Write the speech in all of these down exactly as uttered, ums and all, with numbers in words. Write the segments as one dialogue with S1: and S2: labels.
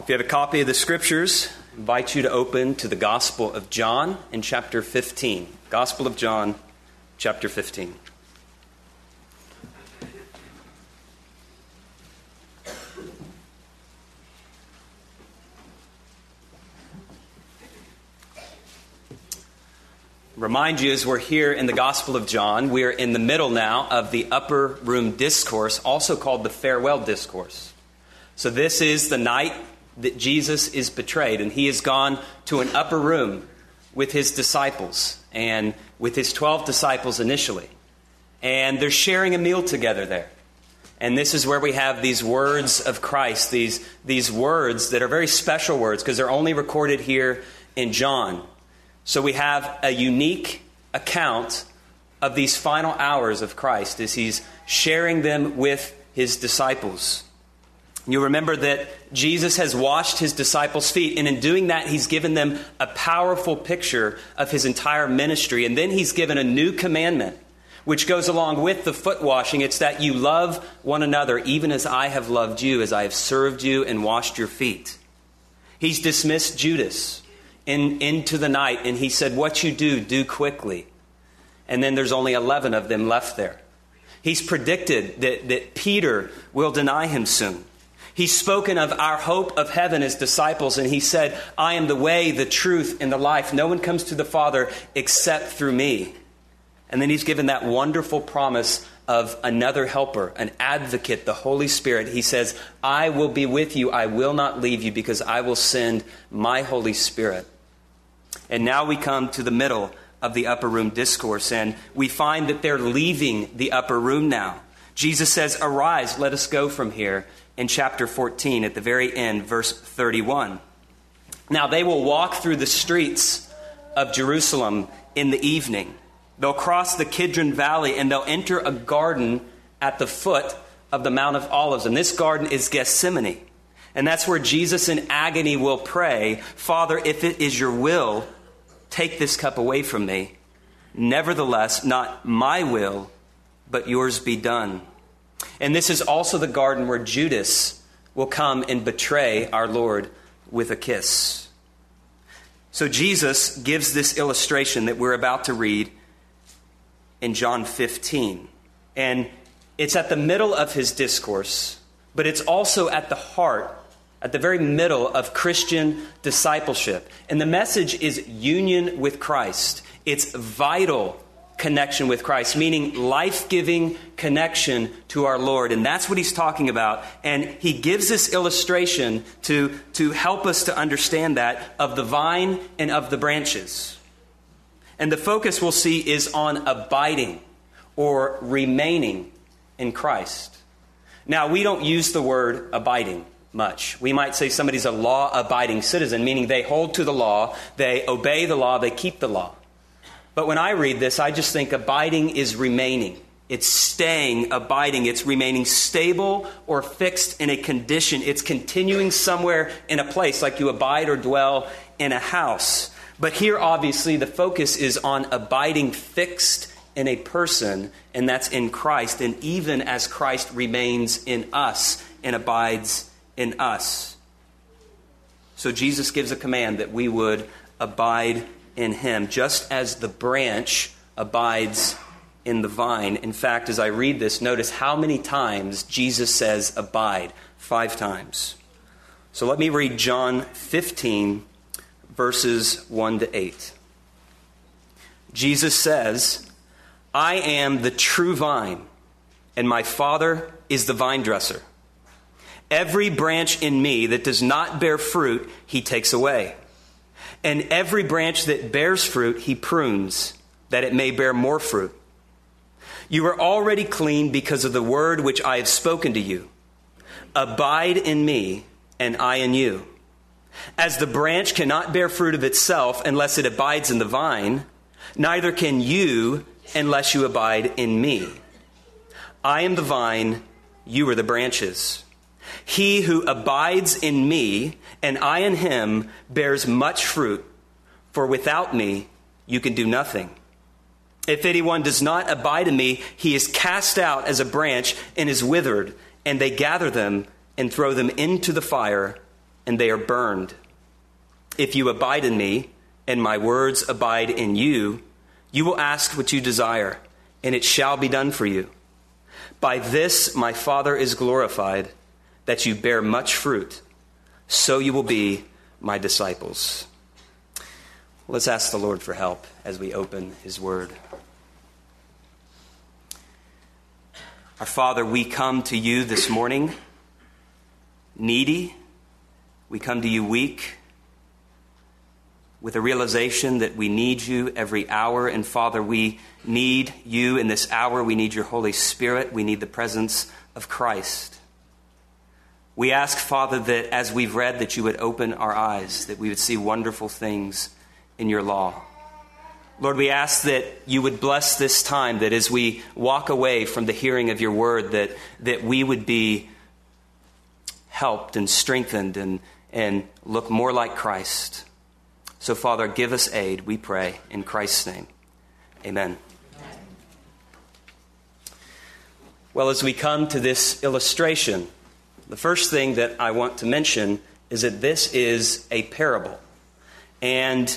S1: If you have a copy of the Scriptures, I invite you to open to the Gospel of John in chapter fifteen. Gospel of John, chapter fifteen. Remind you, as we're here in the Gospel of John, we're in the middle now of the upper room discourse, also called the farewell discourse. So this is the night that Jesus is betrayed, and he has gone to an upper room with his disciples and with his twelve disciples initially. And they're sharing a meal together there. And this is where we have these words of Christ, these, these words that are very special words because they're only recorded here in John. So we have a unique account of these final hours of Christ as he's sharing them with his disciples. You remember that Jesus has washed his disciples' feet, and in doing that, he's given them a powerful picture of his entire ministry. And then he's given a new commandment, which goes along with the foot washing. It's that you love one another, even as I have loved you, as I have served you and washed your feet. He's dismissed Judas in, into the night, and he said, what you do, do quickly. And then there's only eleven of them left there. He's predicted that, that Peter will deny him soon. He's spoken of our hope of heaven as disciples, and he said, I am the way, the truth, and the life. No one comes to the Father except through me. And then he's given that wonderful promise of another helper, an advocate, the Holy Spirit. He says, I will be with you. I will not leave you because I will send my Holy Spirit. And now we come to the middle of the upper room discourse, and we find that they're leaving the upper room now. Jesus says, arise, let us go from here. In chapter fourteen, at the very end, verse thirty-one. Now they will walk through the streets of Jerusalem in the evening. They'll cross the Kidron Valley and they'll enter a garden at the foot of the Mount of Olives. And this garden is Gethsemane. And that's where Jesus in agony will pray, Father, if it is your will, take this cup away from me. Nevertheless, not my will, but yours be done. And this is also the garden where Judas will come and betray our Lord with a kiss. So Jesus gives this illustration that we're about to read in John fifteen. And it's at the middle of his discourse, but it's also at the heart, at the very middle of Christian discipleship. And the message is union with Christ. It's vital connection with Christ, meaning life-giving connection to our Lord. And that's what he's talking about. And he gives this illustration to, to help us to understand that of the vine and of the branches. And the focus we'll see is on abiding or remaining in Christ. Now, we don't use the word abiding much. We might say somebody's a law-abiding citizen, meaning they hold to the law, they obey the law, they keep the law. But when I read this, I just think abiding is remaining. It's staying, abiding. It's remaining stable or fixed in a condition. It's continuing somewhere in a place, like you abide or dwell in a house. But here, obviously, the focus is on abiding fixed in a person, and that's in Christ. And even as Christ remains in us and abides in us. So Jesus gives a command that we would abide in him, just as the branch abides in the vine. In fact, as I read this, notice how many times Jesus says abide. Five times. So let me read John fifteen, verses one to eight. Jesus says, I am the true vine, and my Father is the vine dresser. Every branch in me that does not bear fruit, he takes away. And every branch that bears fruit, he prunes, that it may bear more fruit. You are already clean because of the word which I have spoken to you. Abide in me, and I in you. As the branch cannot bear fruit of itself unless it abides in the vine, neither can you unless you abide in me. I am the vine, you are the branches. He who abides in me and I in him bears much fruit, for without me you can do nothing. If anyone does not abide in me, he is cast out as a branch and is withered, and they gather them and throw them into the fire, and they are burned. If you abide in me, and my words abide in you, you will ask what you desire, and it shall be done for you. By this my Father is glorified, that you bear much fruit, so you will be my disciples. Let's ask the Lord for help as we open his word. Our Father, we come to you this morning needy. We come to you weak, with a realization that we need you every hour. And Father, we need you in this hour. We need your Holy Spirit. We need the presence of Christ. We ask, Father, that as we've read, that you would open our eyes, that we would see wonderful things in your law. Lord, we ask that you would bless this time, that as we walk away from the hearing of your word, that, that we would be helped and strengthened and, and look more like Christ. So, Father, give us aid, we pray, in Christ's name. Amen. Amen. Well, as we come to this illustration, the first thing that I want to mention is that this is a parable. And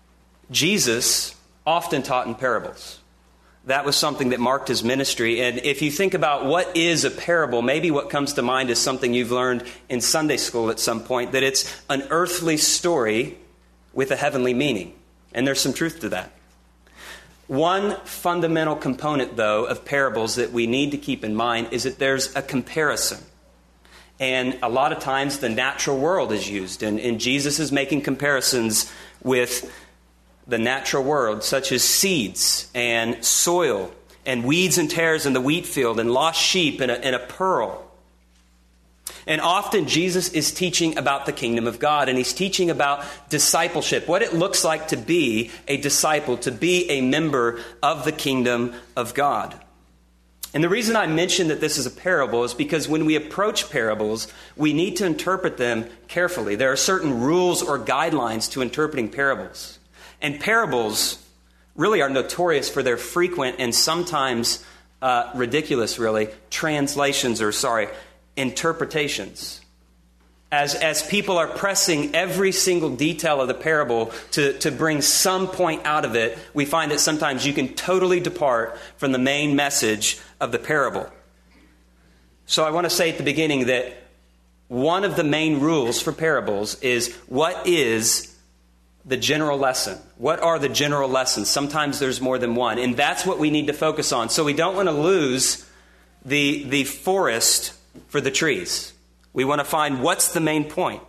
S1: Jesus often taught in parables. That was something that marked his ministry. And if you think about what is a parable, maybe what comes to mind is something you've learned in Sunday school at some point, that it's an earthly story with a heavenly meaning. And there's some truth to that. One fundamental component, though, of parables that we need to keep in mind is that there's a comparison. And a lot of times the natural world is used. And, and Jesus is making comparisons with the natural world, such as seeds and soil and weeds and tares in the wheat field and lost sheep and a, and a pearl. And often Jesus is teaching about the kingdom of God, and he's teaching about discipleship, what it looks like to be a disciple, to be a member of the kingdom of God. And the reason I mention that this is a parable is because when we approach parables, we need to interpret them carefully. There are certain rules or guidelines to interpreting parables. And parables really are notorious for their frequent and sometimes uh, ridiculous, really, translations or, sorry, interpretations. As, as people are pressing every single detail of the parable to, to bring some point out of it, we find that sometimes you can totally depart from the main message of the parable. So I want to say at the beginning that one of the main rules for parables is what is the general lesson? What are the general lessons? Sometimes there's more than one. And that's what we need to focus on. So we don't want to lose the, the forest for the trees. We want to find what's the main point.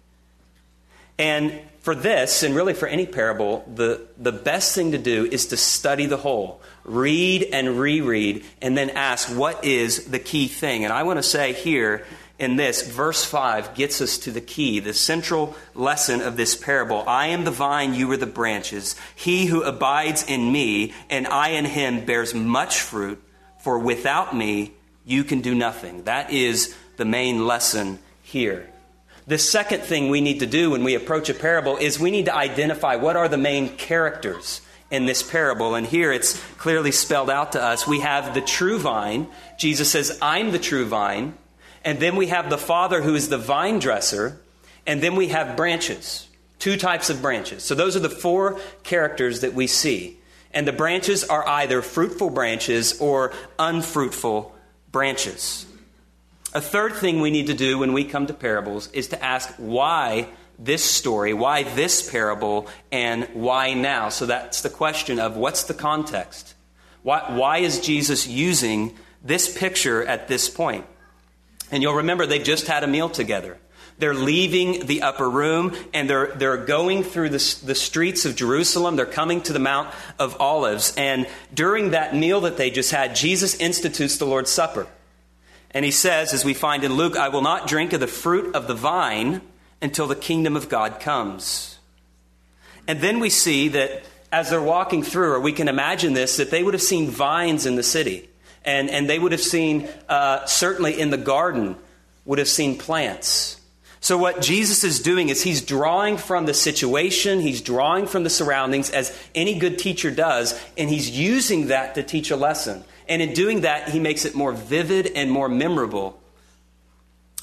S1: And for this, and really for any parable, the, the best thing to do is to study the whole. Read and reread, and then ask, what is the key thing? And I want to say here in this, verse five gets us to the key, the central lesson of this parable. I am the vine, you are the branches. He who abides in me, and I in him, bears much fruit, for without me, you can do nothing. That is the main lesson here. The second thing we need to do when we approach a parable is we need to identify what are the main characters in this parable. And here it's clearly spelled out to us. We have the true vine. Jesus says, I'm the true vine. And then we have the Father who is the vine dresser. And then we have branches, two types of branches. So those are the four characters that we see. And the branches are either fruitful branches or unfruitful branches. A third thing we need to do when we come to parables is to ask why this story, why this parable, and why now? So that's the question of what's the context? Why, why is Jesus using this picture at this point? And you'll remember they've just had a meal together. They're leaving the upper room and they're, they're going through the, the streets of Jerusalem. They're coming to the Mount of Olives. And during that meal that they just had, Jesus institutes the Lord's Supper. And he says, as we find in Luke, I will not drink of the fruit of the vine until the kingdom of God comes. And then we see that as they're walking through, or we can imagine this, that they would have seen vines in the city. And, and they would have seen, uh, certainly in the garden, would have seen plants. So what Jesus is doing is he's drawing from the situation, he's drawing from the surroundings, as any good teacher does, and he's using that to teach a lesson. And in doing that, he makes it more vivid and more memorable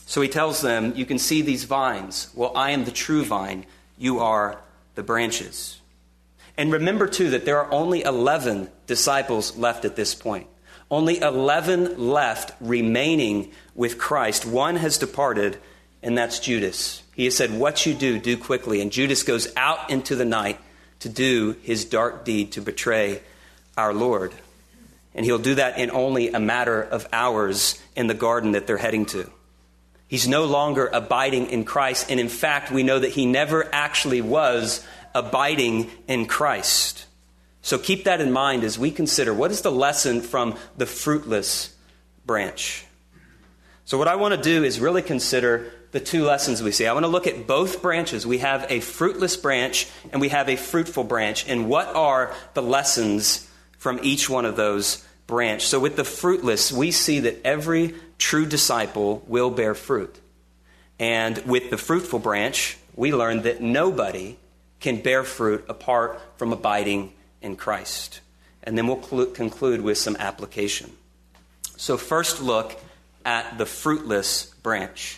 S1: So he tells them, you can see these vines. Well, I am the true vine. You are the branches. And remember, too, that there are only eleven disciples left at this point. Only eleven left remaining with Christ. One has departed, and that's Judas. He has said, what you do, do quickly. And Judas goes out into the night to do his dark deed to betray our Lord. And he'll do that in only a matter of hours in the garden that they're heading to. He's no longer abiding in Christ. And in fact, we know that he never actually was abiding in Christ. So keep that in mind as we consider what is the lesson from the fruitless branch. So what I want to do is really consider the two lessons we see. I want to look at both branches. We have a fruitless branch and we have a fruitful branch. And what are the lessons from each one of those branches? So with the fruitless, we see that every true disciple will bear fruit. And with the fruitful branch, we learn that nobody can bear fruit apart from abiding in Christ. And then we'll cl- conclude with some application. So first look at the fruitless branch.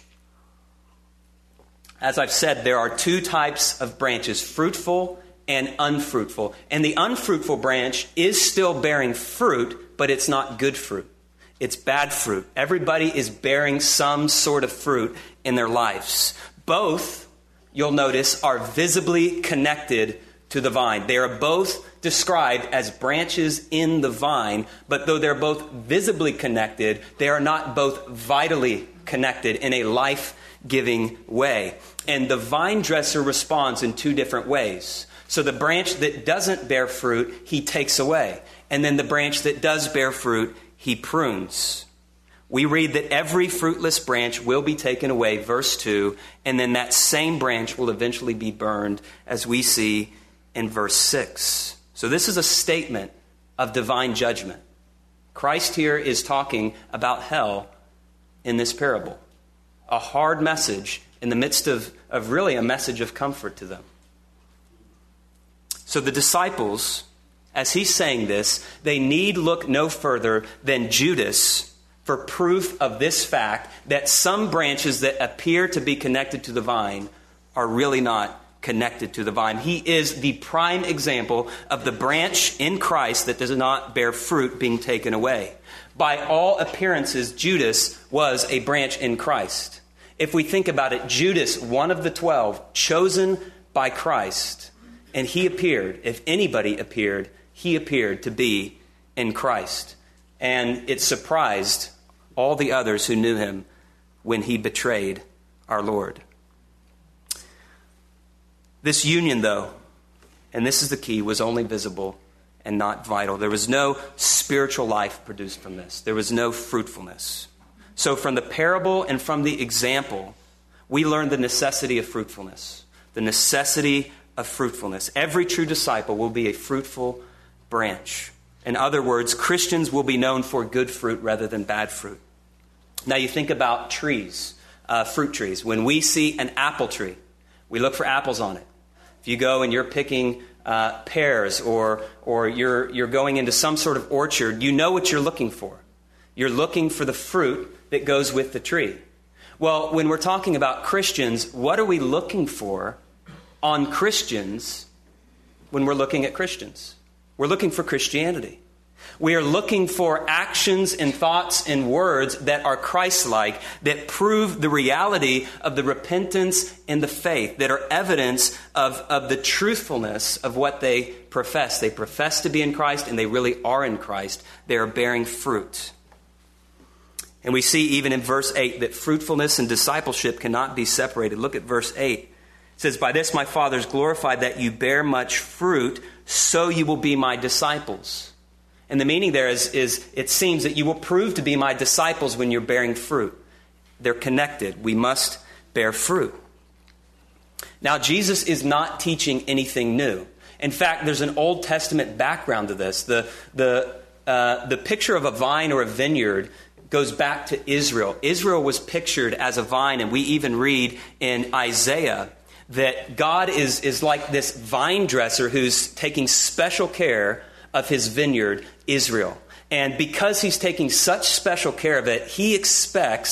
S1: As I've said, there are two types of branches, fruitful and unfruitful. And the unfruitful branch is still bearing fruit, but it's not good fruit. It's bad fruit. Everybody is bearing some sort of fruit in their lives. Both, you'll notice, are visibly connected to the vine. They are both described as branches in the vine, but though they're both visibly connected, they are not both vitally connected in a life-giving way. And the vine dresser responds in two different ways. So the branch that doesn't bear fruit, he takes away. And then the branch that does bear fruit, he prunes. We read that every fruitless branch will be taken away, verse two, and then that same branch will eventually be burned, as we see in verse six. So this is a statement of divine judgment. Christ here is talking about hell in this parable. A hard message in the midst of, of really a message of comfort to them. So the disciples, as he's saying this, they need look no further than Judas for proof of this fact that some branches that appear to be connected to the vine are really not connected to the vine. He is the prime example of the branch in Christ that does not bear fruit being taken away. By all appearances, Judas was a branch in Christ. If we think about it, Judas, one of the twelve, chosen by Christ, and he appeared, if anybody appeared, he appeared to be in Christ. And it surprised all the others who knew him when he betrayed our Lord. This union, though, and this is the key, was only visible and not vital. There was no spiritual life produced from this. There was no fruitfulness. So from the parable and from the example, we learn the necessity of fruitfulness. The necessity of fruitfulness. Every true disciple will be a fruitful branch. In other words, Christians will be known for good fruit rather than bad fruit. Now you think about trees, uh, fruit trees. When we see an apple tree, we look for apples on it. If you go and you're picking uh, pears or or you're you're going into some sort of orchard, you know what you're looking for. You're looking for the fruit that goes with the tree. Well, when we're talking about Christians, what are we looking for on Christians when we're looking at Christians? We're looking for Christianity. We are looking for actions and thoughts and words that are Christ-like, that prove the reality of the repentance and the faith, that are evidence of, of the truthfulness of what they profess. They profess to be in Christ, and they really are in Christ. They are bearing fruit. And we see even in verse eight that fruitfulness and discipleship cannot be separated. Look at verse eight. It says, "By this my Father is glorified, that you bear much fruit, so you will be my disciples." And the meaning there is, is it seems that you will prove to be my disciples when you're bearing fruit. They're connected. We must bear fruit. Now, Jesus is not teaching anything new. In fact, there's an Old Testament background to this. The, the, uh, the picture of a vine or a vineyard goes back to Israel. Israel was pictured as a vine, and we even read in Isaiah that God is, is like this vine dresser who's taking special care of his vineyard, Israel. And because he's taking such special care of it, he expects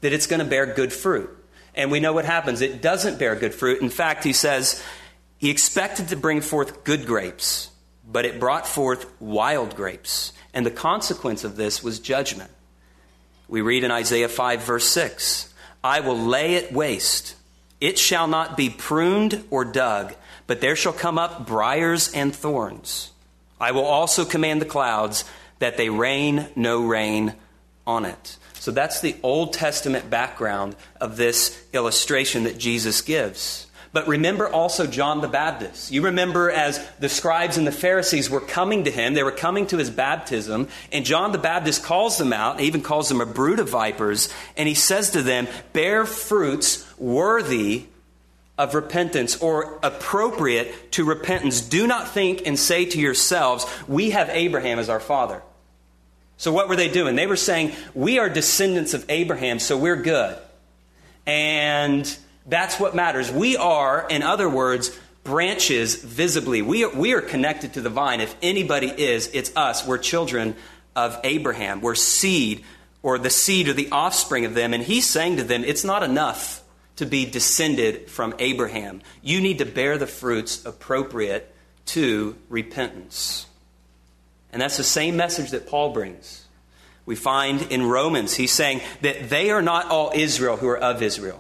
S1: that it's going to bear good fruit. And we know what happens. It doesn't bear good fruit. In fact, he says he expected to bring forth good grapes, but it brought forth wild grapes. And the consequence of this was judgment. We read in Isaiah five, verse six, I will lay it waste. It shall not be pruned or dug, but there shall come up briars and thorns. I will also command the clouds that they rain no rain on it. So that's the Old Testament background of this illustration that Jesus gives. But remember also John the Baptist. You remember as the scribes and the Pharisees were coming to him, they were coming to his baptism, and John the Baptist calls them out, and even calls them a brood of vipers, and he says to them, bear fruits worthy of repentance or appropriate to repentance. Do not think and say to yourselves, we have Abraham as our father. So what were they doing? They were saying, we are descendants of Abraham, so we're good. And that's what matters. We are, in other words, branches visibly. We are, we are connected to the vine. If anybody is, it's us. We're children of Abraham. We're seed, or the seed or the offspring of them. And he's saying to them, it's not enough to be descended from Abraham. You need to bear the fruits appropriate to repentance. And that's the same message that Paul brings. We find in Romans, he's saying that they are not all Israel who are of Israel,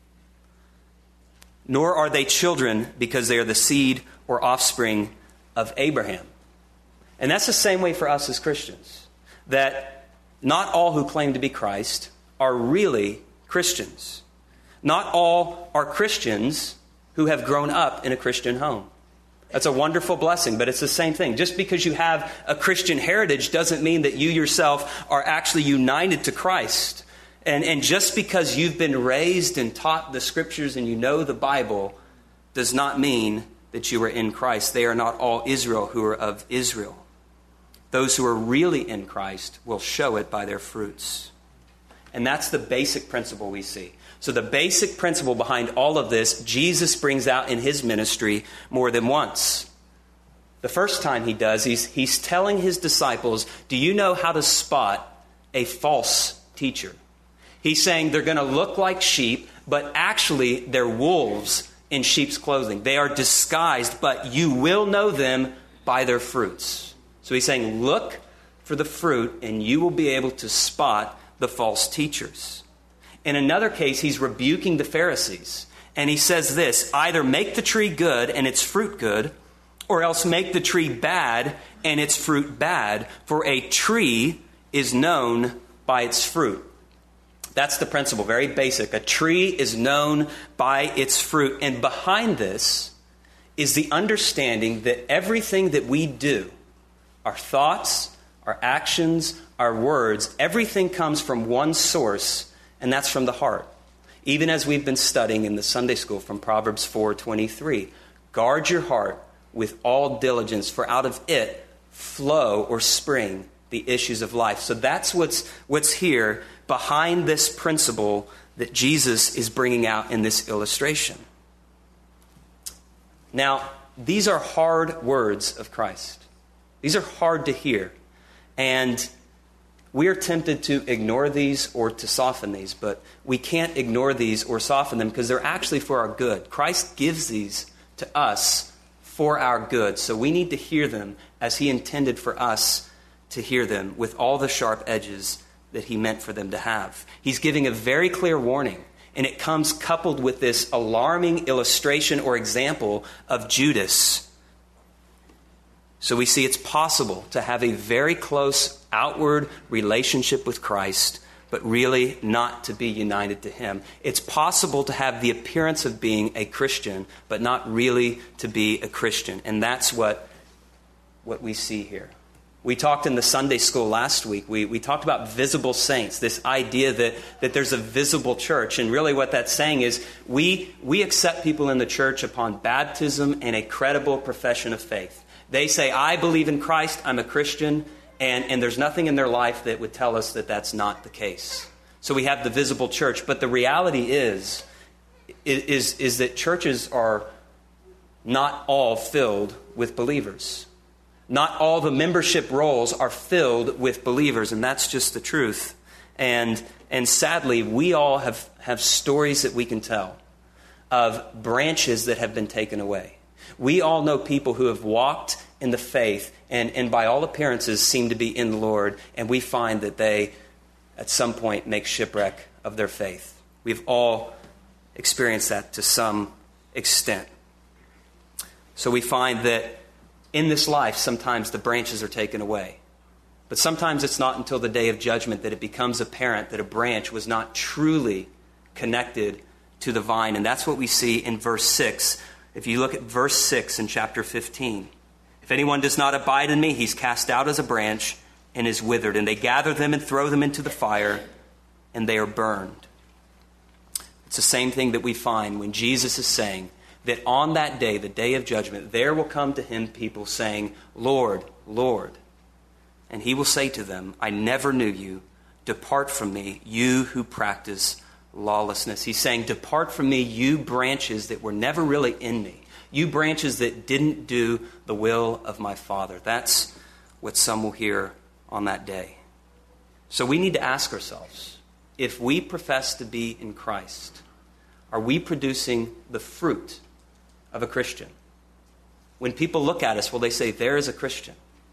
S1: nor are they children because they are the seed or offspring of Abraham. And that's the same way for us as Christians, that not all who claim to be Christ are really Christians. Not all are Christians who have grown up in a Christian home. That's a wonderful blessing, but it's the same thing. Just because you have a Christian heritage doesn't mean that you yourself are actually united to Christ. And, and just because you've been raised and taught the Scriptures and you know the Bible does not mean that you are in Christ. They are not all Israel who are of Israel. Those who are really in Christ will show it by their fruits. And that's the basic principle we see. So the basic principle behind all of this, Jesus brings out in his ministry more than once. The first time he does, he's, he's telling his disciples, do you know how to spot a false teacher? He's saying they're going to look like sheep, but actually they're wolves in sheep's clothing. They are disguised, but you will know them by their fruits. So he's saying, look for the fruit and you will be able to spot the false teachers. In another case, he's rebuking the Pharisees. And he says this, either make the tree good and its fruit good, or else make the tree bad and its fruit bad. For a tree is known by its fruit. That's the principle, very basic. A tree is known by its fruit. And behind this is the understanding that everything that we do, our thoughts, our actions, our words, everything comes from one source, and that's from the heart. Even as we've been studying in the Sunday school from Proverbs four twenty-three, guard your heart with all diligence, for out of it flow or spring the issues of life. So that's what's what's here behind this principle that Jesus is bringing out in this illustration. Now, these are hard words of Christ. These are hard to hear. And we are tempted to ignore these or to soften these, but we can't ignore these or soften them because they're actually for our good. Christ gives these to us for our good. So we need to hear them as he intended for us to hear them, with all the sharp edges that he meant for them to have. He's giving a very clear warning, and it comes coupled with this alarming illustration or example of Judas. So we see it's possible to have a very close outward relationship with Christ, but really not to be united to him. It's possible to have the appearance of being a Christian, but not really to be a Christian. And that's what, what we see here. We talked in the Sunday school last week, we, we talked about visible saints, this idea that, that there's a visible church. And really what that's saying is we, we accept people in the church upon baptism and a credible profession of faith. They say, I believe in Christ, I'm a Christian, and, and there's nothing in their life that would tell us that that's not the case. So we have the visible church. But the reality is, is, is that churches are not all filled with believers. Not all the membership rolls are filled with believers, and that's just the truth. And and sadly, we all have, have stories that we can tell of branches that have been taken away. We all know people who have walked in the faith and, and by all appearances seem to be in the Lord, and we find that they, at some point, make shipwreck of their faith. We've all experienced that to some extent. So we find that in this life, sometimes the branches are taken away. But sometimes it's not until the day of judgment that it becomes apparent that a branch was not truly connected to the vine. And that's what we see in verse six. If you look at verse six in chapter fifteen. If anyone does not abide in me, he's cast out as a branch and is withered. And they gather them and throw them into the fire, and they are burned. It's the same thing that we find when Jesus is saying that on that day, the day of judgment, there will come to him people saying, Lord, Lord. And he will say to them, I never knew you. Depart from me, you who practice lawlessness. He's saying, depart from me, you branches that were never really in me. You branches that didn't do the will of my Father. That's what some will hear on that day. So we need to ask ourselves, if we profess to be in Christ, are we producing the fruit of a Christian? When people look at us, will they say, there is a Christian?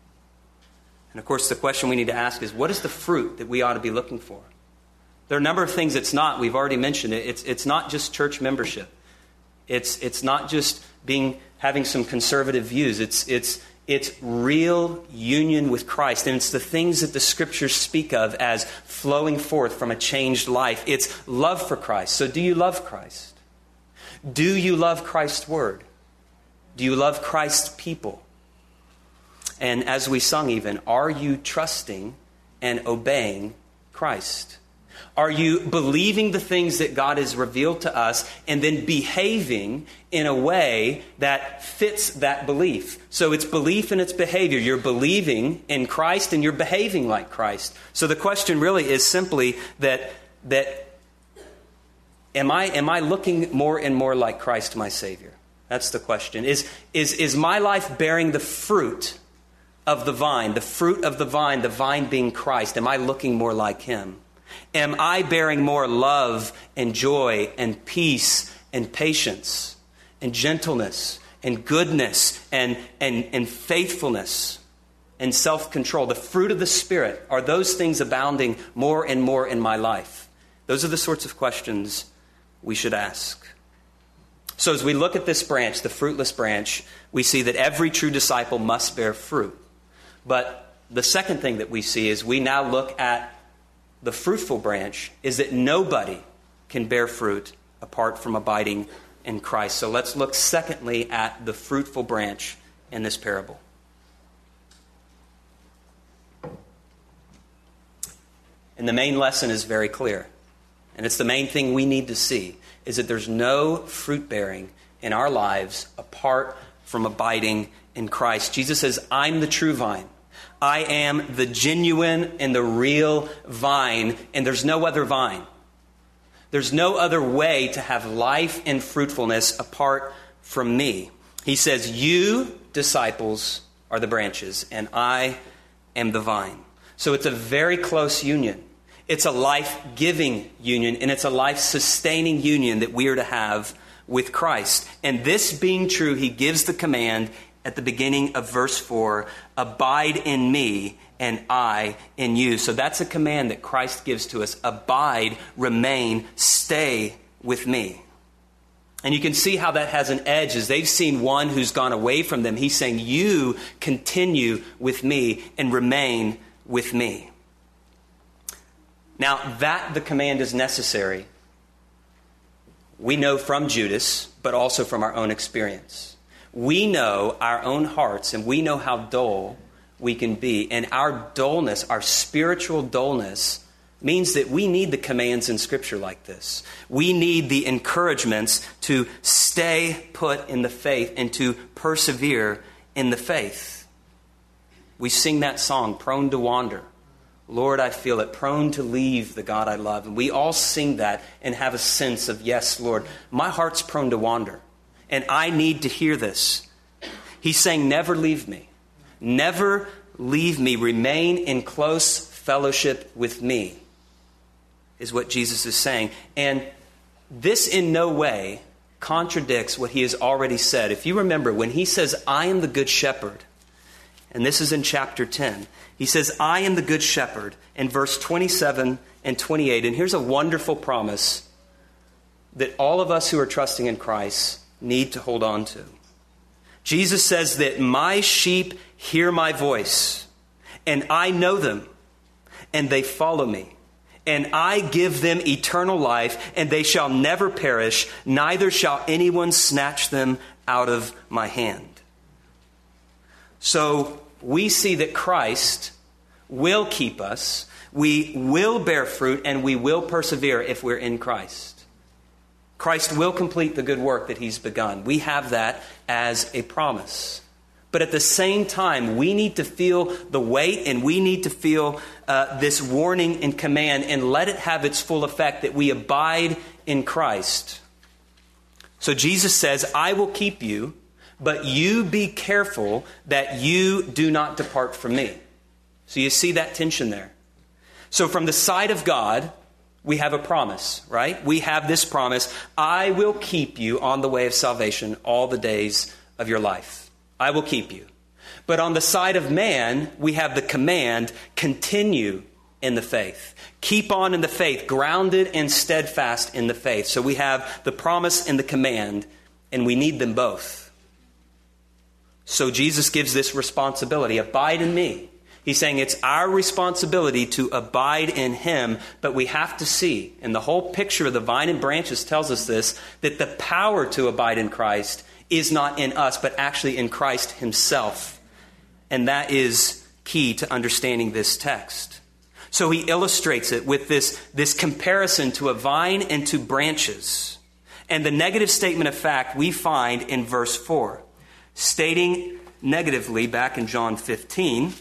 S1: And of course, the question we need to ask is, what is the fruit that we ought to be looking for? There are a number of things it's not. We've already mentioned it. It's, it's not just church membership. It's, it's not just being having some conservative views. It's, it's, it's real union with Christ. And it's the things that the Scriptures speak of as flowing forth from a changed life. It's love for Christ. So do you love Christ? Do you love Christ's word? Do you love Christ's people? And as we sung even, are you trusting and obeying Christ? Are you believing the things that God has revealed to us and then behaving in a way that fits that belief? So it's belief and it's behavior. You're believing in Christ and you're behaving like Christ. So the question really is simply that, that am I, am I looking more and more like Christ, my Savior? That's the question. Is, is, is my life bearing the fruit of the vine, the fruit of the vine, the vine being Christ? Am I looking more like him? Am I bearing more love and joy and peace and patience and gentleness and goodness and, and, and faithfulness and self-control? The fruit of the Spirit, are those things abounding more and more in my life? Those are the sorts of questions we should ask. So as we look at this branch, the fruitless branch, we see that every true disciple must bear fruit. But the second thing that we see is we now look at the fruitful branch, is that nobody can bear fruit apart from abiding in Christ. So let's look secondly at the fruitful branch in this parable. And the main lesson is very clear. And it's the main thing we need to see, is that there's no fruit bearing in our lives apart from abiding in Christ. Jesus says, I'm the true vine. I am the genuine and the real vine, and there's no other vine. There's no other way to have life and fruitfulness apart from me. He says, you, disciples, are the branches, and I am the vine. So it's a very close union. It's a life-giving union, and it's a life-sustaining union that we are to have with Christ. And this being true, he gives the command at the beginning of verse four, abide in me and I in you. So that's a command that Christ gives to us. Abide, remain, stay with me. And you can see how that has an edge as they've seen one who's gone away from them. He's saying, you continue with me and remain with me. Now, that the command is necessary, we know from Judas, but also from our own experience. We know our own hearts, and we know how dull we can be. And our dullness, our spiritual dullness, means that we need the commands in Scripture like this. We need the encouragements to stay put in the faith and to persevere in the faith. We sing that song, Prone to Wander. Lord, I feel it, prone to leave the God I love. And we all sing that and have a sense of, yes, Lord, my heart's prone to wander. And I need to hear this. He's saying, never leave me. Never leave me. Remain in close fellowship with me. is what Jesus is saying. And this in no way contradicts what he has already said. If you remember, when he says, I am the good shepherd, and this is in chapter ten, he says, I am the good shepherd, in verse twenty-seven and twenty-eight. And here's a wonderful promise that all of us who are trusting in Christ need to hold on to. Jesus says that my sheep hear my voice, and I know them, and they follow me. And I give them eternal life, and they shall never perish, neither shall anyone snatch them out of my hand. So we see that Christ will keep us, we will bear fruit, and we will persevere if we're in Christ. Christ will complete the good work that he's begun. We have that as a promise. But at the same time, we need to feel the weight, and we need to feel uh, this warning and command, and let it have its full effect, that we abide in Christ. So Jesus says, I will keep you, but you be careful that you do not depart from me. So you see that tension there. So from the side of God, we have a promise, right? We have this promise, I will keep you on the way of salvation all the days of your life. I will keep you. But on the side of man, we have the command, continue in the faith. Keep on in the faith, grounded and steadfast in the faith. So we have the promise and the command, and we need them both. So Jesus gives this responsibility, abide in me. He's saying it's our responsibility to abide in him, but we have to see, and the whole picture of the vine and branches tells us this, that the power to abide in Christ is not in us, but actually in Christ himself. And that is key to understanding this text. So he illustrates it with this, this comparison to a vine and to branches. And the negative statement of fact we find in verse four, stating negatively back in John fifteen,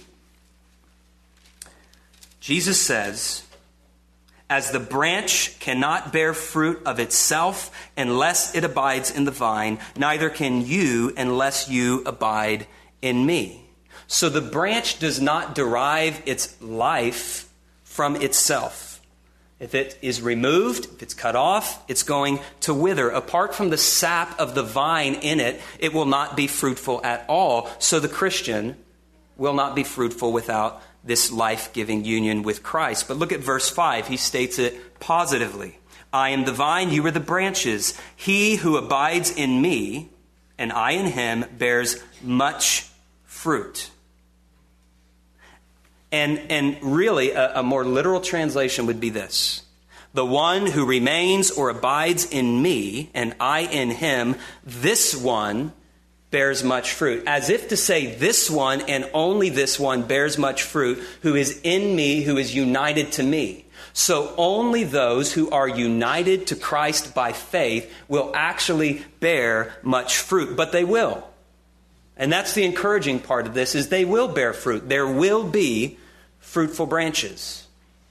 S1: Jesus says, as the branch cannot bear fruit of itself unless it abides in the vine, neither can you unless you abide in me. So the branch does not derive its life from itself. If it is removed, if it's cut off, it's going to wither. Apart from the sap of the vine in it, it will not be fruitful at all. So the Christian will not be fruitful without this life-giving union with Christ. But look at verse five. He states it positively. I am the vine, you are the branches. He who abides in me, and I in him, bears much fruit. And, and really, a, a more literal translation would be this. The one who remains or abides in me, and I in him, this one bears much fruit. As if to say, this one and only this one bears much fruit, who is in me, who is united to me. So only those who are united to Christ by faith will actually bear much fruit. But they will. And that's the encouraging part of this, is they will bear fruit. There will be fruitful branches.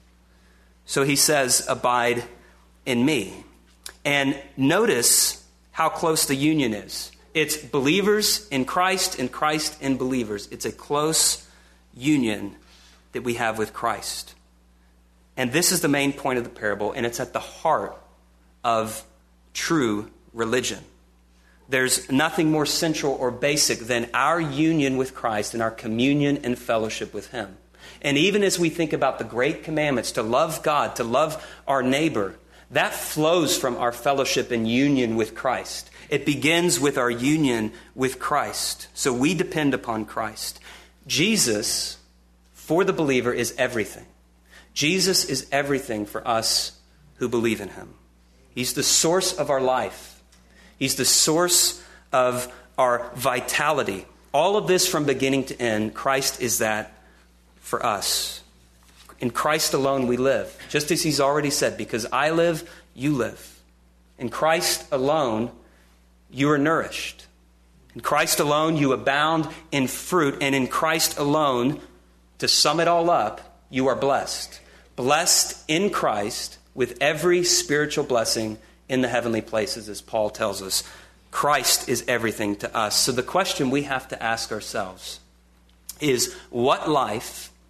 S1: So he says, abide in me. And notice how close the union is. It's believers in Christ and Christ in believers. It's a close union that we have with Christ. And this is the main point of the parable, and it's at the heart of true religion. There's nothing more central or basic than our union with Christ and our communion and fellowship with him. And even as we think about the great commandments to love God, to love our neighbor, that flows from our fellowship and union with Christ. It begins with our union with Christ. So we depend upon Christ. Jesus, for the believer, is everything. Jesus is everything for us who believe in him. He's the source of our life. He's the source of our vitality. All of this from beginning to end, Christ is that for us. In Christ alone we live. Just as he's already said, because I live, you live. In Christ alone, you are nourished. In Christ alone, you abound in fruit. And in Christ alone, to sum it all up, you are blessed. Blessed in Christ with every spiritual blessing in the heavenly places, as Paul tells us. Christ is everything to us. So the question we have to ask ourselves is, what life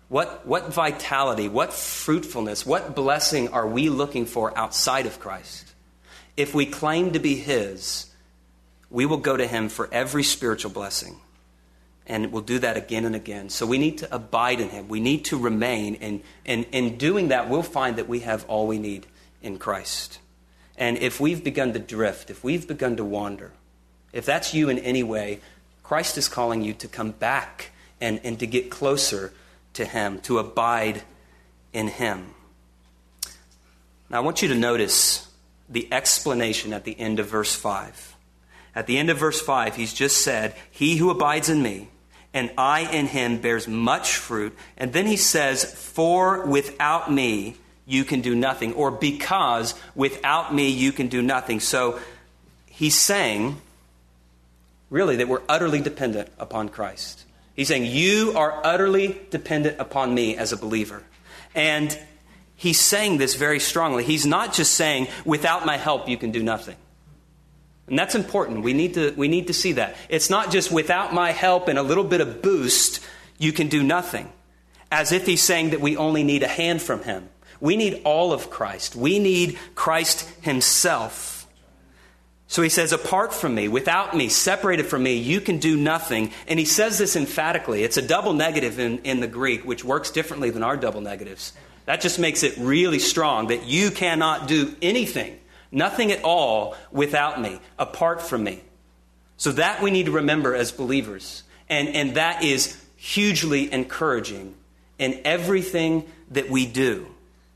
S1: What, what vitality, what fruitfulness, what blessing are we looking for outside of Christ? If we claim to be his, we will go to him for every spiritual blessing. And we'll do that again and again. So we need to abide in him. We need to remain. And, and in doing that, we'll find that we have all we need in Christ. And if we've begun to drift, if we've begun to wander, if that's you in any way, Christ is calling you to come back and, and to get closer to him, to abide in him. Now I want you to notice the explanation at the end of verse five. At the end of verse five, he's just said, he who abides in me and I in him bears much fruit. And then he says, for without me you can do nothing, or because without me you can do nothing. So he's saying, really, that we're utterly dependent upon Christ. He's saying, you are utterly dependent upon me as a believer. And he's saying this very strongly. He's not just saying, without my help, you can do nothing. And that's important. We need to, we need to see that. It's not just without my help and a little bit of boost, you can do nothing. As if he's saying that we only need a hand from him. We need all of Christ. We need Christ himself. So he says, apart from me, without me, separated from me, you can do nothing. And he says this emphatically. It's a double negative in, in the Greek, which works differently than our double negatives. That just makes it really strong, that you cannot do anything, nothing at all without me, apart from me. So that we need to remember as believers. And, and that is hugely encouraging in everything that we do,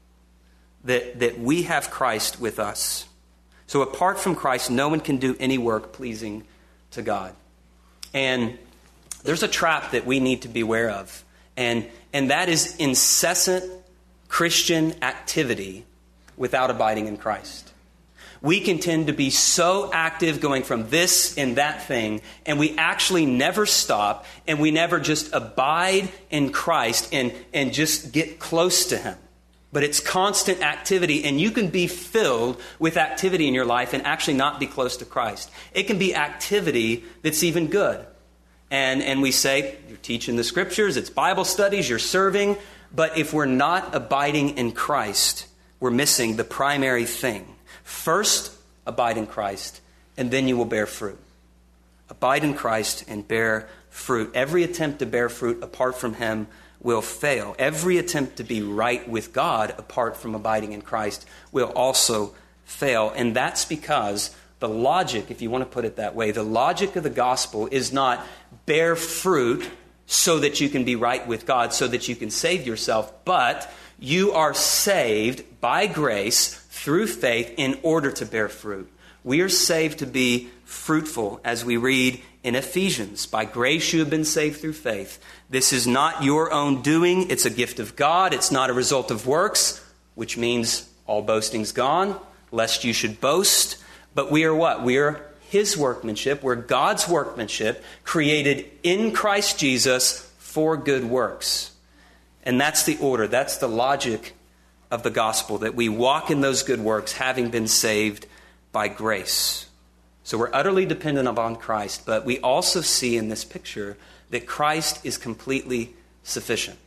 S1: that, that we have Christ with us. So apart from Christ, no one can do any work pleasing to God. And there's a trap that we need to be aware of. And, and that is incessant Christian activity without abiding in Christ. We can tend to be so active going from this and that thing, and we actually never stop, and we never just abide in Christ and, and just get close to him. But it's constant activity, and you can be filled with activity in your life and actually not be close to Christ. It can be activity that's even good. And, and we say, you're teaching the scriptures, it's Bible studies, you're serving. But if we're not abiding in Christ, we're missing the primary thing. First, abide in Christ, and then you will bear fruit. Abide in Christ and bear fruit. Every attempt to bear fruit apart from him will fail. Every attempt to be right with God apart from abiding in Christ will also fail. And that's because the logic, if you want to put it that way, the logic of the gospel is not bear fruit so that you can be right with God, so that you can save yourself, but you are saved by grace through faith in order to bear fruit. We are saved to be fruitful, as we read in Ephesians. By grace you have been saved through faith. This is not your own doing. It's a gift of God. It's not a result of works, which means all boasting's gone, lest you should boast. But we are what? We are his workmanship. We're God's workmanship, created in Christ Jesus for good works. And that's the order. That's the logic of the gospel, that we walk in those good works, having been saved by grace. So we're utterly dependent upon Christ, but we also see in this picture that Christ is completely sufficient.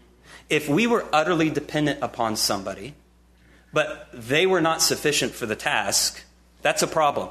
S1: If we were utterly dependent upon somebody, but they were not sufficient for the task, that's a problem.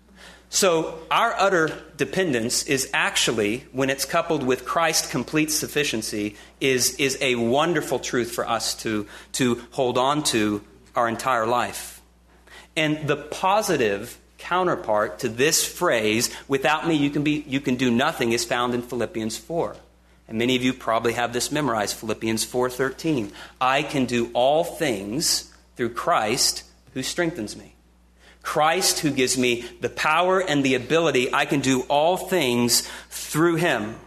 S1: So our utter dependence is actually, when it's coupled with Christ's complete sufficiency, is, is a wonderful truth for us to, to hold on to our entire life. And the positive counterpart to this phrase, without me you can be you can do nothing, is found in Philippians four. And many of you probably have this memorized, Philippians four thirteen. I can do all things through Christ who strengthens me. Christ who gives me the power and the ability. I can do all things through him.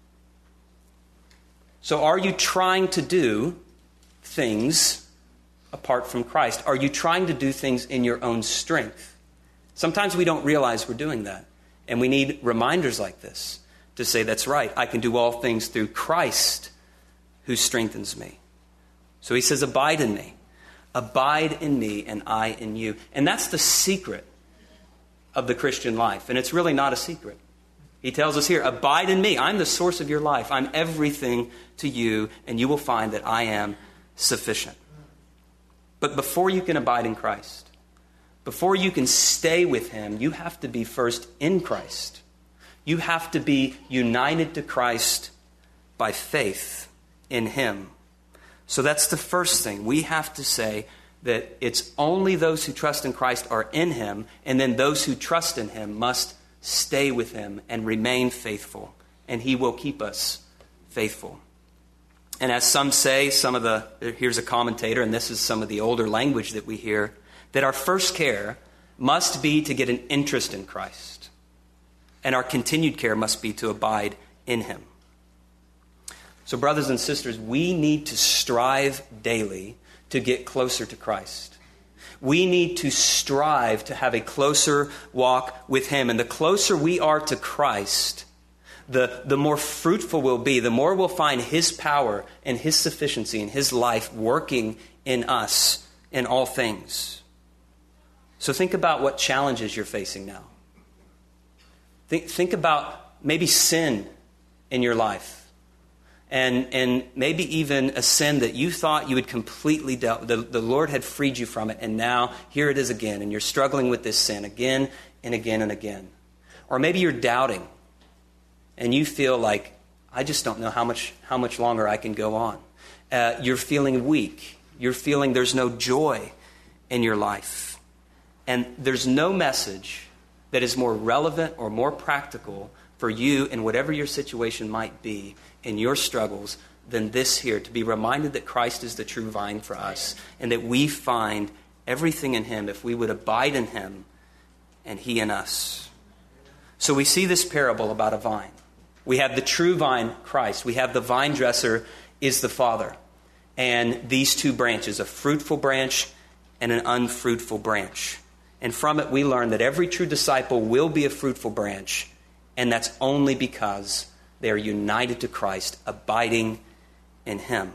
S1: So are you trying to do things apart from Christ? Are you trying to do things in your own strength? Sometimes we don't realize we're doing that. And we need reminders like this to say, that's right, I can do all things through Christ who strengthens me. So he says, abide in me. Abide in me and I in you. And that's the secret of the Christian life. And it's really not a secret. He tells us here, abide in me. I'm the source of your life. I'm everything to you, and you will find that I am sufficient. But before you can abide in Christ, before you can stay with him, you have to be first in Christ. You have to be united to Christ by faith in him. So that's the first thing. We have to say that it's only those who trust in Christ are in him, and then those who trust in him must stay with him and remain faithful, and he will keep us faithful. And as some say, some of the, here's a commentator, and this is some of the older language that we hear, that our first care must be to get an interest in Christ, and our continued care must be to abide in him. So brothers and sisters, we need to strive daily to get closer to Christ. We need to strive to have a closer walk with him. And the closer we are to Christ, the, the more fruitful we'll be, the more we'll find his power and his sufficiency and his life working in us in all things. So think about what challenges you're facing now. Think, think about maybe sin in your life. And and maybe even a sin that you thought you had completely dealt, the, the Lord had freed you from it, and now here it is again, and you're struggling with this sin again and again and again. Or maybe you're doubting, and you feel like, I just don't know how much how much longer I can go on. Uh, you're feeling weak. You're feeling there's no joy in your life. And there's no message that is more relevant or more practical for you in whatever your situation might be in your struggles than this here, to be reminded that Christ is the true vine for us and that we find everything in him if we would abide in him and he in us. So we see this parable about a vine. We have the true vine, Christ. We have the vine dresser is the Father. And these two branches, a fruitful branch and an unfruitful branch. And from it we learn that every true disciple will be a fruitful branch, and that's only because they are united to Christ, abiding in him.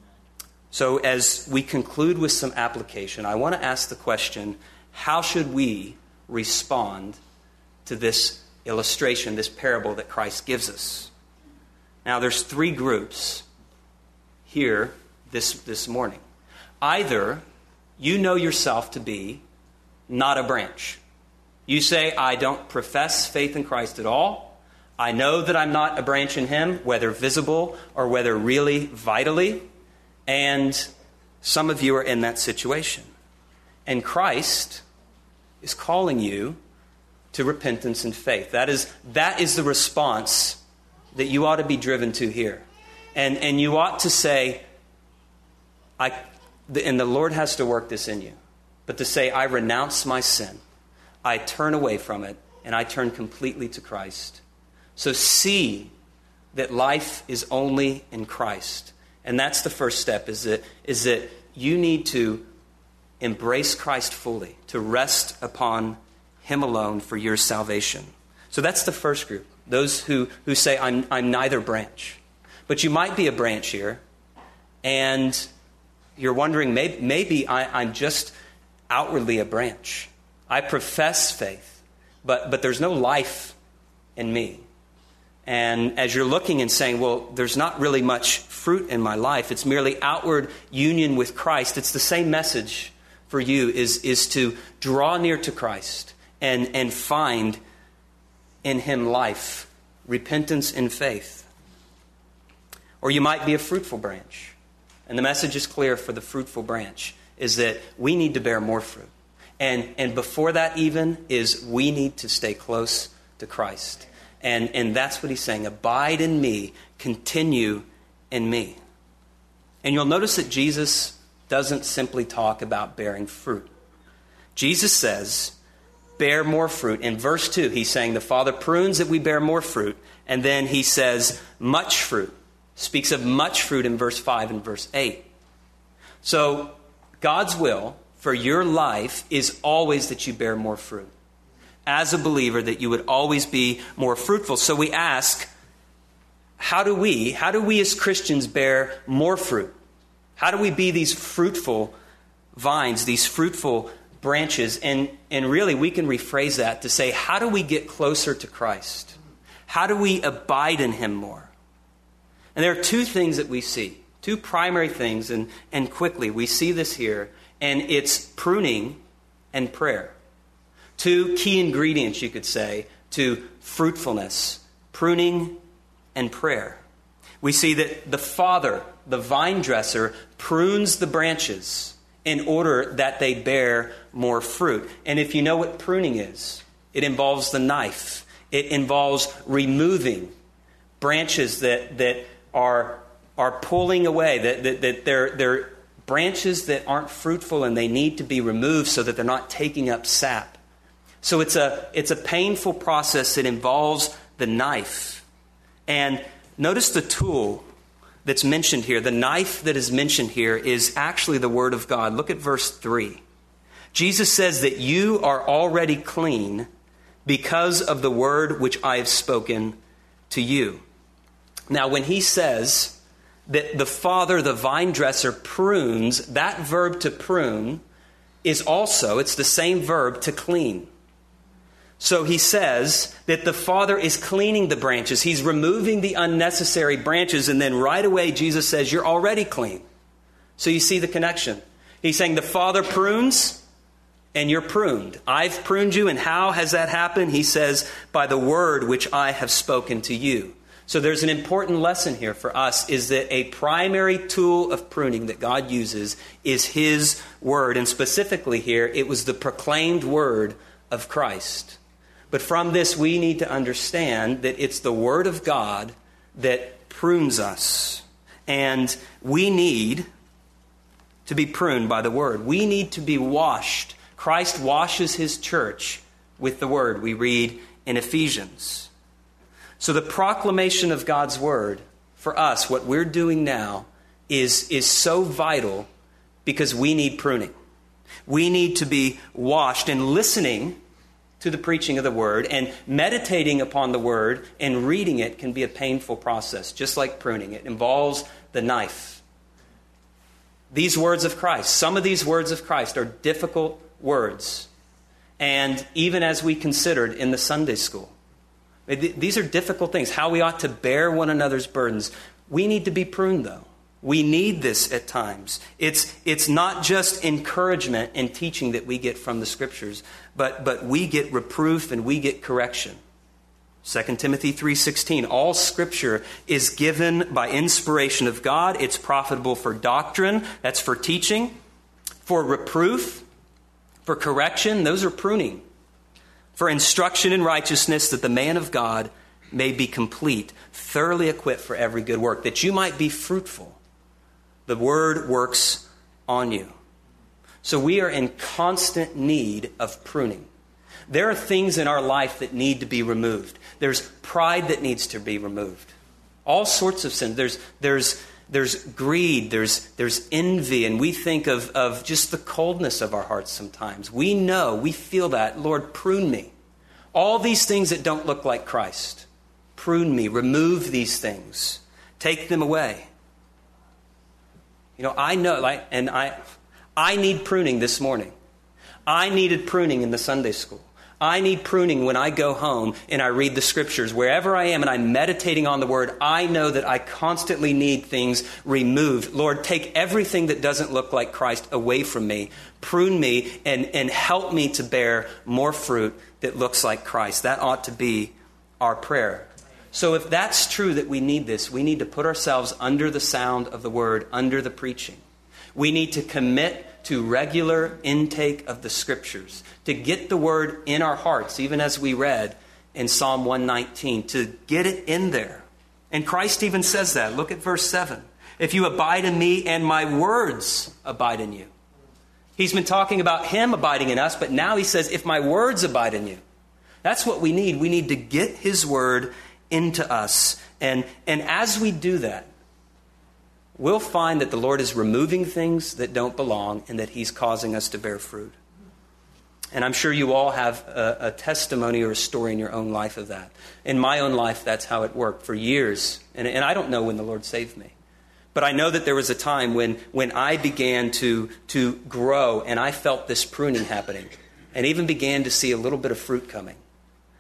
S1: So as we conclude with some application, I want to ask the question, how should we respond to this illustration, this parable that Christ gives us? Now there's three groups here this, this morning. Either you know yourself to be not a branch. You say, I don't profess faith in Christ at all. I know that I'm not a branch in him, whether visible or whether really vitally. And some of you are in that situation. And Christ is calling you to repentance and faith. That is, that is the response that you ought to be driven to here. And, and you ought to say, I, and the Lord has to work this in you, but to say, I renounce my sin. I turn away from it, and I turn completely to Christ. So see that life is only in Christ. And that's the first step, is that, is that you need to embrace Christ fully, to rest upon him alone for your salvation. So that's the first group, those who, who say, I'm, I'm neither branch. But you might be a branch here, and you're wondering, maybe, maybe I, I'm just outwardly a branch. I profess faith, but, but there's no life in me. And as you're looking and saying, well, there's not really much fruit in my life. It's merely outward union with Christ. It's the same message for you, is, is to draw near to Christ and, and find in him life, repentance and faith. Or you might be a fruitful branch. And the message is clear for the fruitful branch, is that we need to bear more fruit. And, and before that even is we need to stay close to Christ. And, and that's what he's saying. Abide in me. Continue in me. And you'll notice that Jesus doesn't simply talk about bearing fruit. Jesus says, bear more fruit. In verse two, he's saying the Father prunes that we bear more fruit. And then he says much fruit. Speaks of much fruit in verse five and verse eight. So God's will for your life is always that you bear more fruit. As a believer, that you would always be more fruitful. So we ask, how do we, how do we as Christians bear more fruit? How do we be these fruitful vines, these fruitful branches? And, and really, we can rephrase that to say, how do we get closer to Christ? How do we abide in him more? And there are two things that we see, two primary things, and, and quickly we see this here, and it's pruning and prayer. Two key ingredients, you could say, to fruitfulness, pruning and prayer. We see that the Father, the vine dresser, prunes the branches in order that they bear more fruit. And if you know what pruning is, it involves the knife. It involves removing branches that, that are, are pulling away, that, that, that they're, they're branches that aren't fruitful and they need to be removed so that they're not taking up sap. So it's a, it's a painful process that involves the knife. And notice the tool that's mentioned here. The knife that is mentioned here is actually the Word of God. Look at verse three. Jesus says that you are already clean because of the word which I have spoken to you. Now, when he says that the Father, the vine dresser, prunes, that verb to prune is also, it's the same verb to clean. So he says that the Father is cleaning the branches. He's removing the unnecessary branches. And then right away, Jesus says, you're already clean. So you see the connection. He's saying the Father prunes and you're pruned. I've pruned you. And how has that happened? He says, by the word which I have spoken to you. So there's an important lesson here for us, is that a primary tool of pruning that God uses is his word. And specifically here, it was the proclaimed word of Christ. But from this, we need to understand that it's the Word of God that prunes us. And we need to be pruned by the Word. We need to be washed. Christ washes his church with the Word, we read in Ephesians. So the proclamation of God's Word, for us, what we're doing now, is, is so vital because we need pruning. We need to be washed, and listening to the preaching of the word and meditating upon the word and reading it can be a painful process, just like pruning. It involves the knife. These words of Christ, some of these words of Christ are difficult words. And even as we considered in the Sunday school, these are difficult things, how we ought to bear one another's burdens. We need to be pruned, though. We need this at times. It's, it's not just encouragement and teaching that we get from the Scriptures, but, but we get reproof and we get correction. Second Timothy three sixteen, all Scripture is given by inspiration of God. It's profitable for doctrine, that's for teaching, for reproof, for correction, those are pruning, for instruction in righteousness, that the man of God may be complete, thoroughly equipped for every good work, that you might be fruitful. The word works on you. So we are in constant need of pruning. There are things in our life that need to be removed. There's pride that needs to be removed. All sorts of sin. There's, there's, there's greed. There's, there's envy. And we think of, of just the coldness of our hearts sometimes. We know, we feel that. Lord, prune me. All these things that don't look like Christ. Prune me. Remove these things. Take them away. You know, I know, like, and I, I need pruning this morning. I needed pruning in the Sunday school. I need pruning when I go home and I read the Scriptures. Wherever I am and I'm meditating on the Word, I know that I constantly need things removed. Lord, take everything that doesn't look like Christ away from me. Prune me and, and help me to bear more fruit that looks like Christ. That ought to be our prayer. So if that's true that we need this, we need to put ourselves under the sound of the Word, under the preaching. We need to commit to regular intake of the Scriptures, to get the Word in our hearts, even as we read in Psalm one nineteen, to get it in there. And Christ even says that. Look at verse seven. If you abide in me and my words abide in you. He's been talking about him abiding in us, but now he says, if my words abide in you. That's what we need. We need to get his word into us. And, and as we do that, we'll find that the Lord is removing things that don't belong and that he's causing us to bear fruit. And I'm sure you all have a, a testimony or a story in your own life of that. In my own life, that's how it worked for years. And, and I don't know when the Lord saved me. But I know that there was a time when, when I began to, to grow and I felt this pruning happening and even began to see a little bit of fruit coming.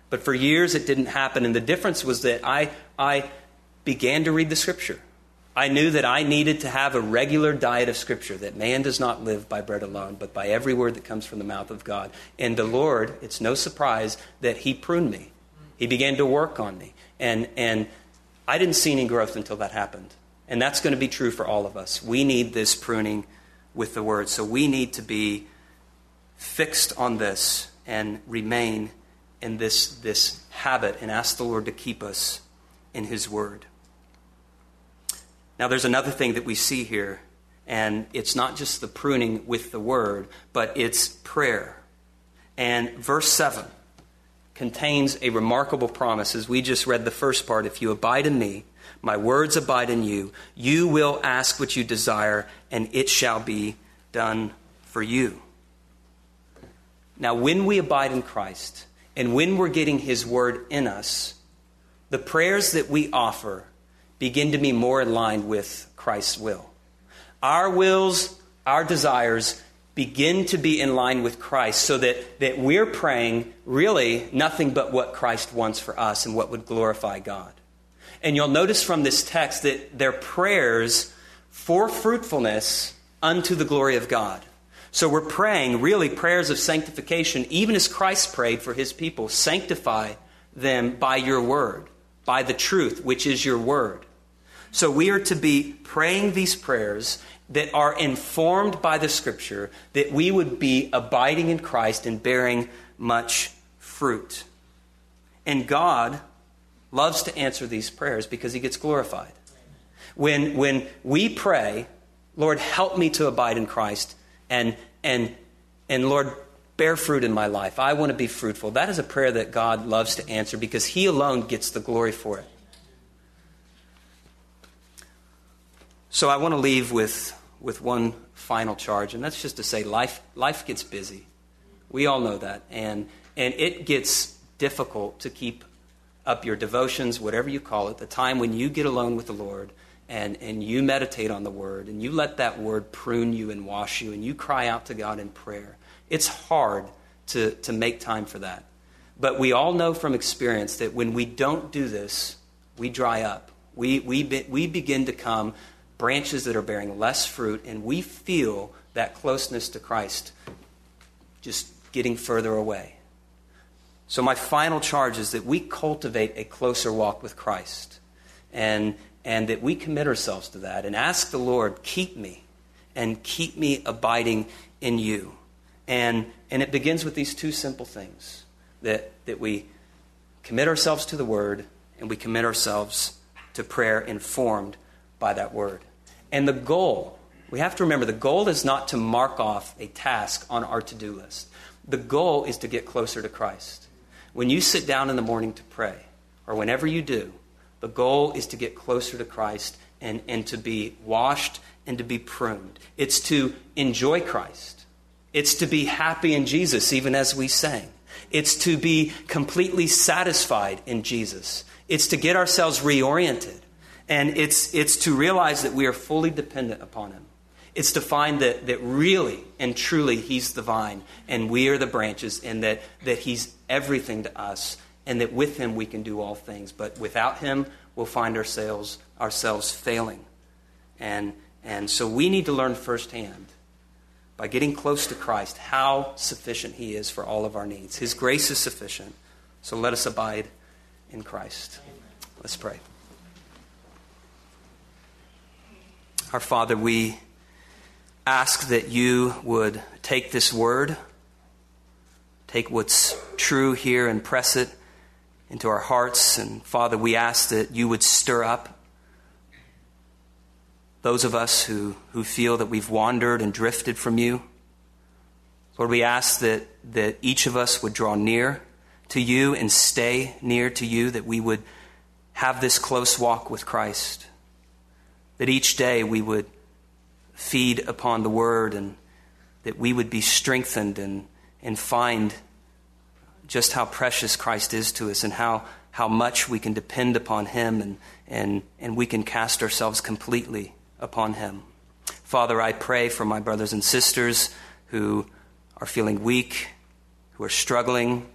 S1: But for years it didn't happen. And the difference was that I, I began to read the Scripture. I knew that I needed to have a regular diet of Scripture, that man does not live by bread alone, but by every word that comes from the mouth of God. And the Lord, it's no surprise that he pruned me. He began to work on me. And, and I didn't see any growth until that happened. And that's going to be true for all of us. We need this pruning with the Word. So we need to be fixed on this and remain in this, this habit and ask the Lord to keep us in his Word. Now there's another thing that we see here, and it's not just the pruning with the Word, but it's prayer. And verse seven contains a remarkable promise. As we just read the first part, if you abide in me, my words abide in you, you will ask what you desire, and it shall be done for you. Now, when we abide in Christ, and when we're getting his word in us, the prayers that we offer begin to be more in line with Christ's will. Our wills, our desires begin to be in line with Christ, so that, that we're praying really nothing but what Christ wants for us and what would glorify God. And you'll notice from this text that they're prayers for fruitfulness unto the glory of God. So we're praying really prayers of sanctification, even as Christ prayed for his people. Sanctify them by your word, by the truth, which is your word. So we are to be praying these prayers that are informed by the Scripture, that we would be abiding in Christ and bearing much fruit. And God loves to answer these prayers because he gets glorified. When, when we pray, Lord, help me to abide in Christ, and, and, and Lord, bear fruit in my life. I want to be fruitful. That is a prayer that God loves to answer because he alone gets the glory for it. So I want to leave with, with one final charge, and that's just to say life, life gets busy. We all know that. And, and it gets difficult to keep up your devotions, whatever you call it, the time when you get alone with the Lord and, and you meditate on the Word and you let that Word prune you and wash you and you cry out to God in prayer. It's hard to, to make time for that. But we all know from experience that when we don't do this, we dry up. We, we, be, we begin to come branches that are bearing less fruit, and we feel that closeness to Christ just getting further away. So my final charge is that we cultivate a closer walk with Christ, and, and that we commit ourselves to that and ask the Lord, keep me, and keep me abiding in you. And, and it begins with these two simple things, that, that we commit ourselves to the Word and we commit ourselves to prayer informed by that Word. And the goal, we have to remember, the goal is not to mark off a task on our to-do list. The goal is to get closer to Christ. When you sit down in the morning to pray, or whenever you do, the goal is to get closer to Christ and, and to be washed and to be pruned. It's to enjoy Christ. It's to be happy in Jesus, even as we sang. It's to be completely satisfied in Jesus. It's to get ourselves reoriented. And it's, it's to realize that we are fully dependent upon him. It's to find that, that really and truly he's the vine and we are the branches, and that, that he's everything to us, and that with him we can do all things. But without him, we'll find ourselves ourselves failing. And, and so we need to learn firsthand, by getting close to Christ, how sufficient he is for all of our needs. His grace is sufficient. So let us abide in Christ. Let's pray. Our Father, we ask that you would take this word, take what's true here and press it into our hearts. And Father, we ask that you would stir up those of us who, who feel that we've wandered and drifted from you. Lord, we ask that, that each of us would draw near to you and stay near to you, that we would have this close walk with Christ, that each day we would feed upon the word, and that we would be strengthened and, and find just how precious Christ is to us, and how, how much we can depend upon him, and, and, and we can cast ourselves completely upon him. Father, I pray for my brothers and sisters who are feeling weak, who are struggling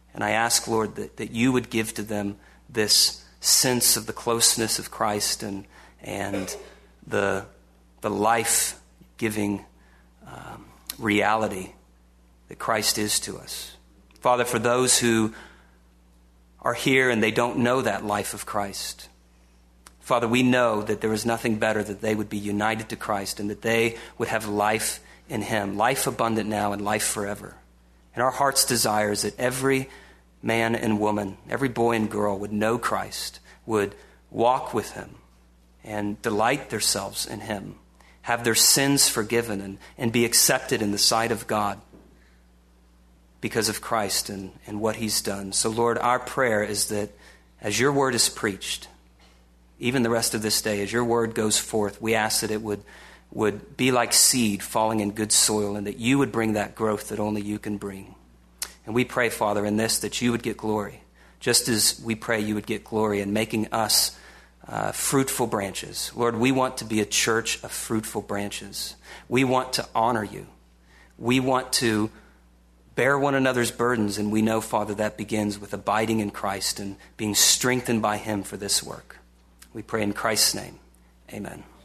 S1: And I ask, Lord, that, that you would give to them this sense of the closeness of Christ and and the, the life-giving um, reality that Christ is to us. Father, for those who are here and they don't know that life of Christ, Father, we know that there is nothing better that they would be united to Christ and that they would have life in him, life abundant now and life forever. And our heart's desire is that every man and woman, every boy and girl would know Christ, would walk with him and delight themselves in him, have their sins forgiven and, and be accepted in the sight of God because of Christ and, and what he's done. So Lord, our prayer is that as your word is preached, even the rest of this day, as your word goes forth, we ask that it would, would be like seed falling in good soil and that you would bring that growth that only you can bring. And we pray, Father, in this that you would get glory, just as we pray you would get glory in making us uh, fruitful branches. Lord, we want to be a church of fruitful branches. We want to honor you. We want to bear one another's burdens, and we know, Father, that begins with abiding in Christ and being strengthened by him for this work. We pray in Christ's name. Amen.